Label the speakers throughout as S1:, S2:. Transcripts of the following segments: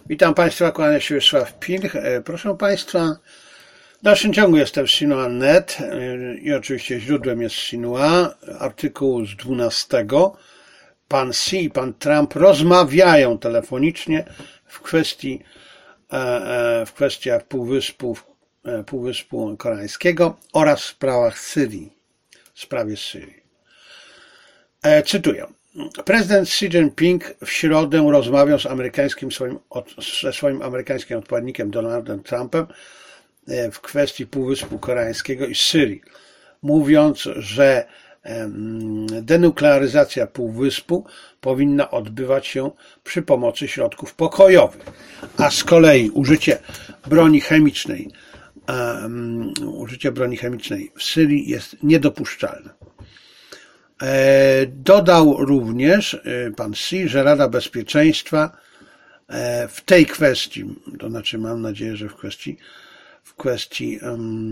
S1: Witam Państwa, kłania się Wiesław Pilch. Proszę Państwa, w dalszym ciągu jestem w Sinua.net i oczywiście źródłem jest Sinua. Artykuł z 12. Pan Xi i pan Trump rozmawiają telefonicznie w kwestiach Półwyspu Koreańskiego oraz w sprawach Syrii. W sprawie Syrii. Cytuję. Prezydent Xi Jinping w środę rozmawiał ze swoim amerykańskim odpowiednikiem Donaldem Trumpem w kwestii Półwyspu Koreańskiego i Syrii, mówiąc, że denuklearyzacja Półwyspu powinna odbywać się przy pomocy środków pokojowych, a z kolei użycie broni chemicznej w Syrii jest niedopuszczalne. Dodał również pan Xi, że Rada Bezpieczeństwa w tej kwestii, to znaczy mam nadzieję, że w kwestii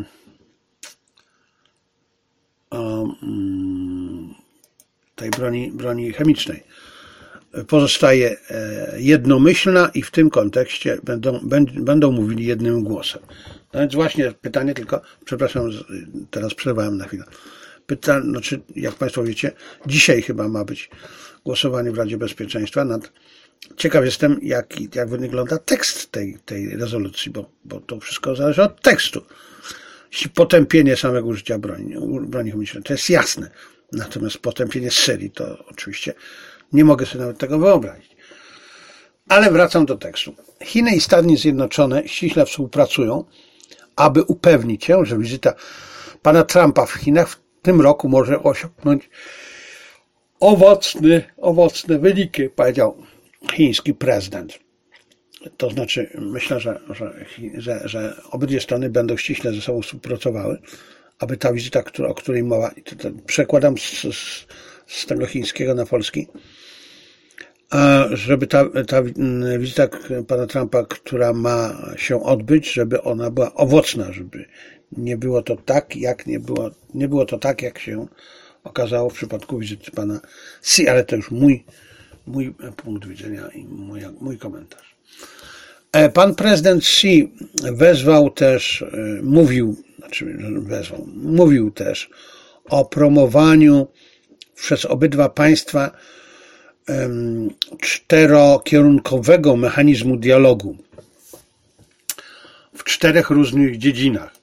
S1: tej broni chemicznej pozostaje jednomyślna i w tym kontekście będą mówili jednym głosem. No więc właśnie pytanie tylko, przepraszam, teraz przerwałem na chwilę. Znaczy, jak Państwo wiecie, dzisiaj chyba ma być głosowanie w Radzie Bezpieczeństwa. Ciekaw jestem, jak wygląda tekst tej rezolucji, bo to wszystko zależy od tekstu. Jeśli potępienie samego użycia broni chemicznej, to jest jasne. Natomiast potępienie Syrii, to oczywiście nie mogę sobie nawet tego wyobrazić. Ale wracam do tekstu. Chiny i Stany Zjednoczone ściśle współpracują, aby upewnić się, że wizyta pana Trumpa w Chinach w tym roku może osiągnąć owocne wyniki, powiedział chiński prezydent. To znaczy, myślę, że obydwie strony będą ściśle ze sobą współpracowały, aby ta wizyta, o której mowa, to przekładam z tego chińskiego na polski, żeby ta wizyta pana Trumpa, która ma się odbyć, żeby ona była owocna, żeby nie było to tak, jak się okazało w przypadku wizyty pana Xi, ale to już mój punkt widzenia i mój komentarz. Pan prezydent Xi mówił też o promowaniu przez obydwa państwa czterokierunkowego mechanizmu dialogu w 4 różnych dziedzinach.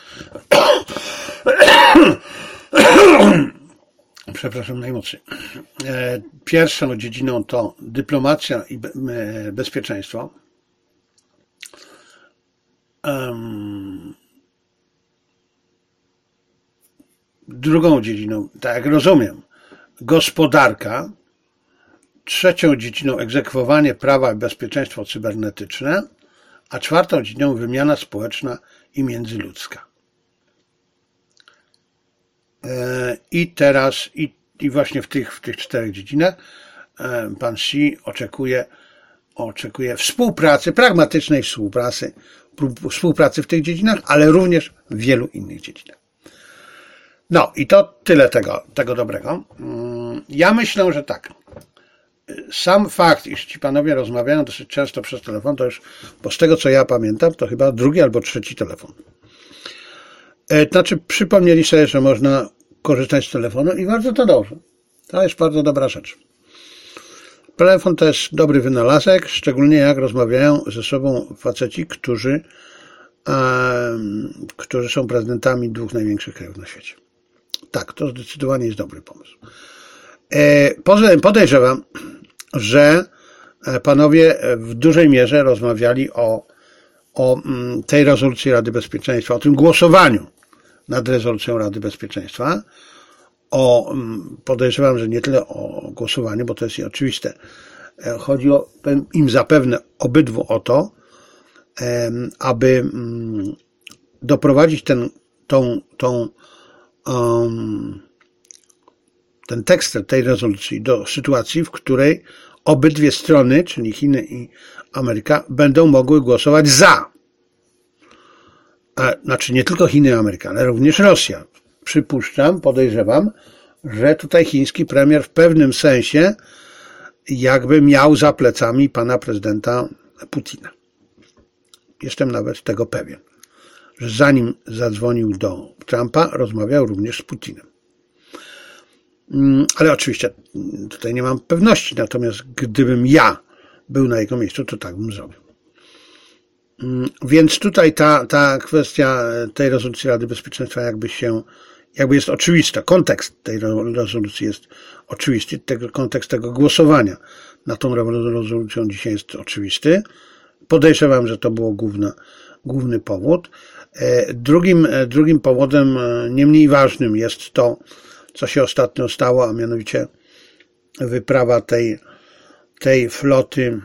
S1: Przepraszam najmocniej. Pierwszą dziedziną to dyplomacja i bezpieczeństwo. Drugą dziedziną, tak jak rozumiem, gospodarka. Trzecią dziedziną egzekwowanie prawa i bezpieczeństwo cybernetyczne, a 4. dziedziną wymiana społeczna i międzyludzka. I teraz, i właśnie w tych 4 dziedzinach pan Xi oczekuje współpracy, pragmatycznej współpracy w tych dziedzinach, ale również w wielu innych dziedzinach. No i to tyle tego dobrego. Ja myślę, że tak. Sam fakt, iż ci panowie rozmawiają dosyć często przez telefon, to już, bo z tego co ja pamiętam, to chyba 2. albo 3. telefon. Znaczy przypomnieli sobie, że można korzystać z telefonu i bardzo to dobrze. To jest bardzo dobra rzecz. Telefon to jest dobry wynalazek, szczególnie jak rozmawiają ze sobą faceci, którzy są prezydentami 2 największych krajów na świecie. Tak, to zdecydowanie jest dobry pomysł. Podejrzewam, że panowie w dużej mierze rozmawiali o tej rezolucji Rady Bezpieczeństwa, o tym głosowaniu nad rezolucją Rady Bezpieczeństwa. Podejrzewam, że nie tyle o głosowaniu, bo to jest oczywiste. Chodzi im zapewne obydwu o to, aby doprowadzić ten tekst tej rezolucji do sytuacji, w której obydwie strony, czyli Chiny i Ameryka, będą mogły głosować za. Znaczy nie tylko Chiny i Ameryka, ale również Rosja. Podejrzewam, że tutaj chiński premier w pewnym sensie jakby miał za plecami pana prezydenta Putina. Jestem nawet tego pewien, że zanim zadzwonił do Trumpa, rozmawiał również z Putinem. Ale oczywiście tutaj nie mam pewności, natomiast gdybym ja był na jego miejscu, to tak bym zrobił. Więc tutaj ta kwestia tej rezolucji Rady Bezpieczeństwa jakby jest oczywista. Kontekst tej rezolucji jest oczywisty. Kontekst tego głosowania nad tą rezolucją dzisiaj jest oczywisty. Podejrzewam, że to było główny powód. Drugim powodem, nie mniej ważnym, jest to, co się ostatnio stało, a mianowicie wyprawa tej floty,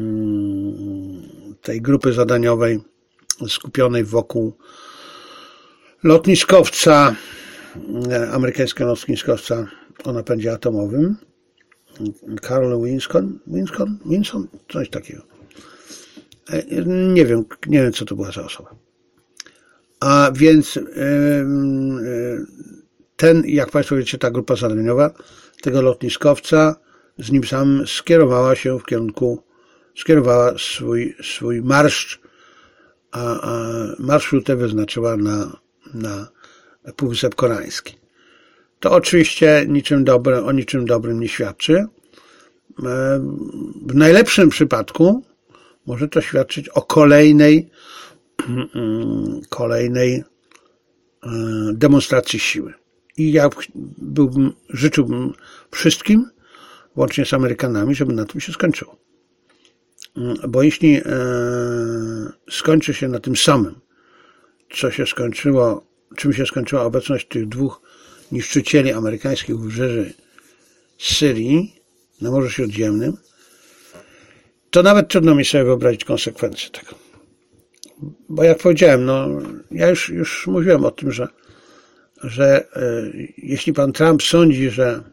S1: tej grupy zadaniowej skupionej wokół lotniskowca, amerykańskiego lotniskowca o napędzie atomowym, Carl Vinson, coś takiego. Nie wiem, co to była za osoba. A więc jak Państwo wiecie, ta grupa zadaniowa tego lotniskowca z nim samym skierowała swój marsz, a marszrutę wyznaczyła na Półwysep Koreański. To oczywiście o niczym dobrym nie świadczy. W najlepszym przypadku może to świadczyć o kolejnej demonstracji siły. I ja życzyłbym wszystkim, łącznie z Amerykanami, żeby na tym się skończyło. Bo jeśli skończy się na tym samym, czym się skończyła obecność tych dwóch niszczycieli amerykańskich wybrzeży Syrii na Morzu Śródziemnym, to nawet trudno mi sobie wyobrazić konsekwencje tego. Bo jak powiedziałem, ja już mówiłem o tym, że jeśli pan Trump sądzi,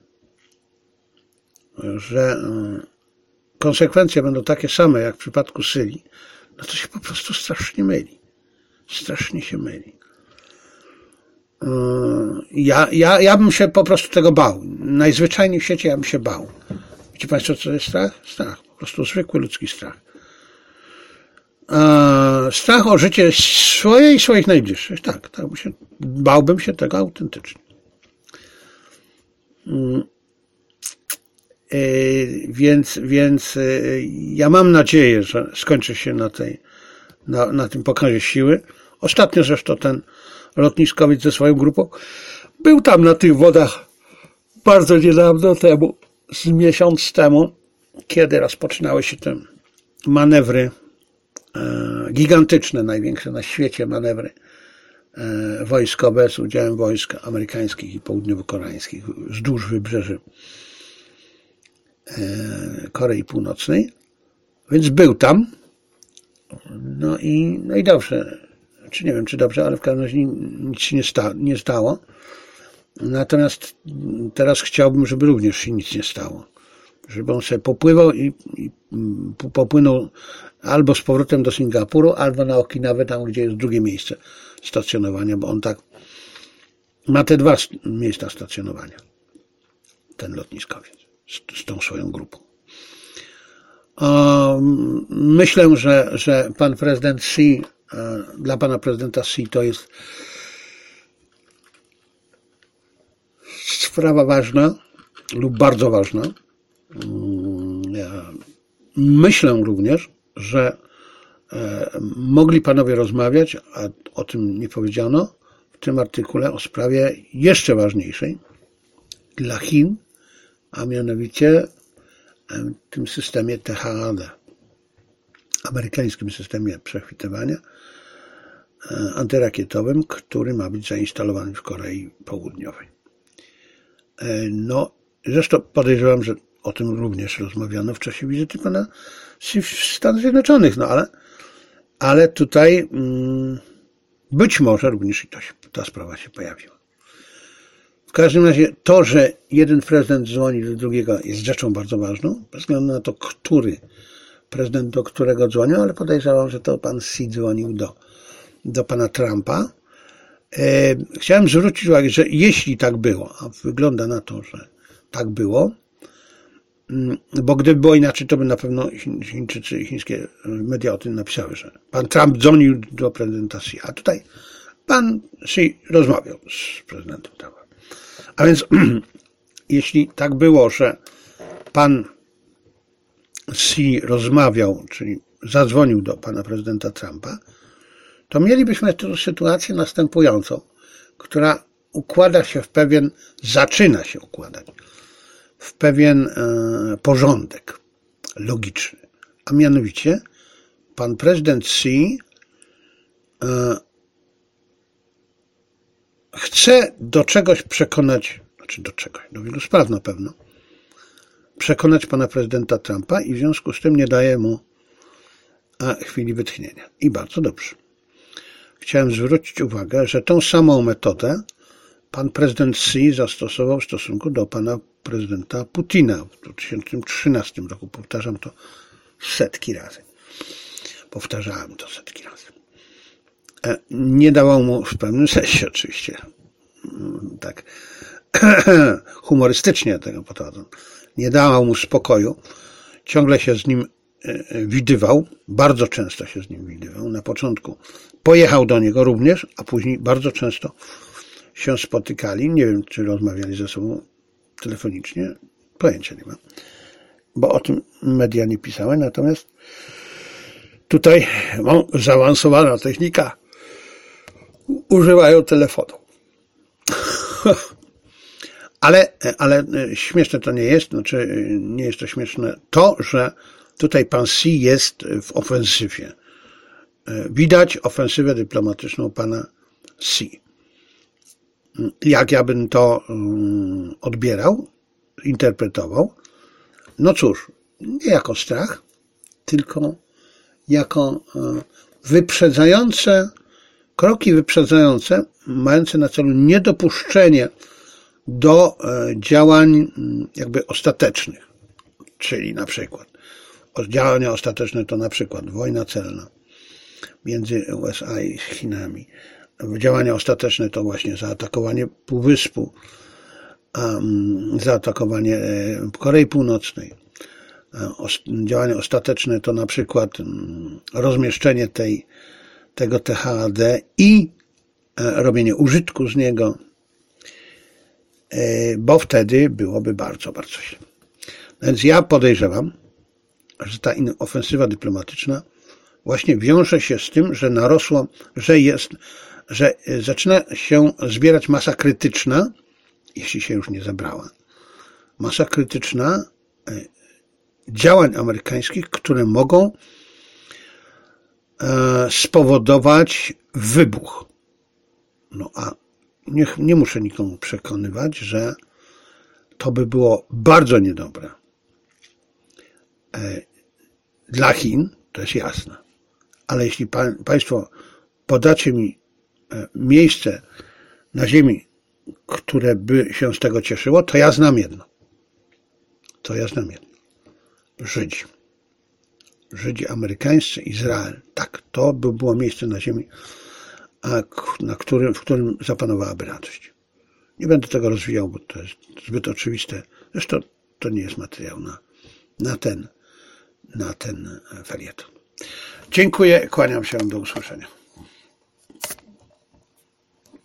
S1: że konsekwencje będą takie same jak w przypadku Syrii, no to się po prostu strasznie myli. Strasznie się myli. Ja bym się po prostu tego bał. Najzwyczajniej w świecie ja bym się bał. Wiecie Państwo, co to jest strach? Strach. Po prostu zwykły ludzki strach. Strach o życie swoje i swoich najbliższych. Tak, bałbym się tego autentycznie. Więc ja mam nadzieję, że skończy się na tym pokazie siły. Ostatnio zresztą ten lotniskowiec ze swoją grupą był tam na tych wodach bardzo niedawno temu, z miesiąc temu, kiedy rozpoczynały się te manewry gigantyczne, największe na świecie manewry wojskowe z udziałem wojsk amerykańskich i południowo-koreańskich wzdłuż wybrzeży Korei Północnej. Więc był tam. No i dobrze. Czy nie wiem, czy dobrze, ale w każdym razie nic się nie stało. Natomiast teraz chciałbym, żeby również się nic nie stało. Żeby on sobie popływał i popłynął albo z powrotem do Singapuru, albo na Okinawę, tam gdzie jest drugie miejsce stacjonowania, bo on tak ma te dwa miejsca stacjonowania, ten lotniskowiec, z tą swoją grupą. Myślę, że pan prezydent Xi, dla pana prezydenta Xi to jest sprawa ważna lub bardzo ważna. Myślę również, że mogli panowie rozmawiać, a o tym nie powiedziano w tym artykule, o sprawie jeszcze ważniejszej dla Chin, a mianowicie tym systemie THAAD, amerykańskim systemie przechwytywania antyrakietowym, który ma być zainstalowany w Korei Południowej. Zresztą podejrzewam, że o tym również rozmawiano w czasie wizyty pana w Stanach Zjednoczonych, ale tutaj być może również i ta sprawa się pojawiła. W każdym razie to, że jeden prezydent dzwoni do drugiego, jest rzeczą bardzo ważną, bez względu na to, który prezydent do którego dzwonił, ale podejrzewam, że to pan Xi dzwonił do pana Trumpa. Chciałem zwrócić uwagę, że jeśli tak było, a wygląda na to, że tak było, bo gdyby było inaczej, to by na pewno Chińczycy, chińskie media o tym napisały, że pan Trump dzwonił do prezydenta Xi, a tutaj pan Xi rozmawiał z prezydentem Trumpem. A więc jeśli tak było, że pan Xi rozmawiał, czyli zadzwonił do pana prezydenta Trumpa, to mielibyśmy tu sytuację następującą, która zaczyna się układać w pewien porządek logiczny. A mianowicie pan prezydent Xi chce do czegoś przekonać, do wielu spraw na pewno, przekonać pana prezydenta Trumpa i w związku z tym nie daje mu chwili wytchnienia. I bardzo dobrze. Chciałem zwrócić uwagę, że tą samą metodę pan prezydent Xi zastosował w stosunku do pana prezydenta Putina w 2013 roku. Powtarzam to setki razy. Powtarzałem to setki razy. Nie dawał mu, w pewnym sensie oczywiście, tak humorystycznie tego podchodzą, nie dawał mu spokoju. Ciągle się z nim widywał, bardzo często się z nim widywał. Na początku pojechał do niego również, a później bardzo często się spotykali. Nie wiem, czy rozmawiali ze sobą telefonicznie. Pojęcia nie mam, bo o tym media nie pisały. Natomiast tutaj zaawansowana technika. Używają telefonu. Ale śmieszne to nie jest. Znaczy, nie jest to śmieszne to, że tutaj pan Xi jest w ofensywie. Widać ofensywę dyplomatyczną pana Xi. Jak ja bym to odbierał, interpretował? No cóż, nie jako strach, tylko jako kroki wyprzedzające, mające na celu niedopuszczenie do działań jakby ostatecznych. Czyli na przykład działania ostateczne to na przykład wojna celna między USA i Chinami. Działania ostateczne to właśnie zaatakowanie Półwyspu, zaatakowanie Korei Północnej. Działania ostateczne to na przykład rozmieszczenie tego THAD i robienie użytku z niego, bo wtedy byłoby bardzo, bardzo źle. Więc ja podejrzewam, że ta ofensywa dyplomatyczna właśnie wiąże się z tym, że narosło, że zaczyna się zbierać masa krytyczna, jeśli się już nie zebrała, masa krytyczna działań amerykańskich, które mogą spowodować wybuch. No a nie muszę nikomu przekonywać, że to by było bardzo niedobre. Dla Chin to jest jasne. Ale jeśli Państwo podacie mi miejsce na ziemi, które by się z tego cieszyło, to ja znam jedno. Żydzi amerykańscy, Izrael. Tak, to by było miejsce na ziemi, w którym zapanowałaby radość. Nie będę tego rozwijał, bo to jest zbyt oczywiste. Zresztą to nie jest materiał na ten felieton. Dziękuję, kłaniam się, do usłyszenia.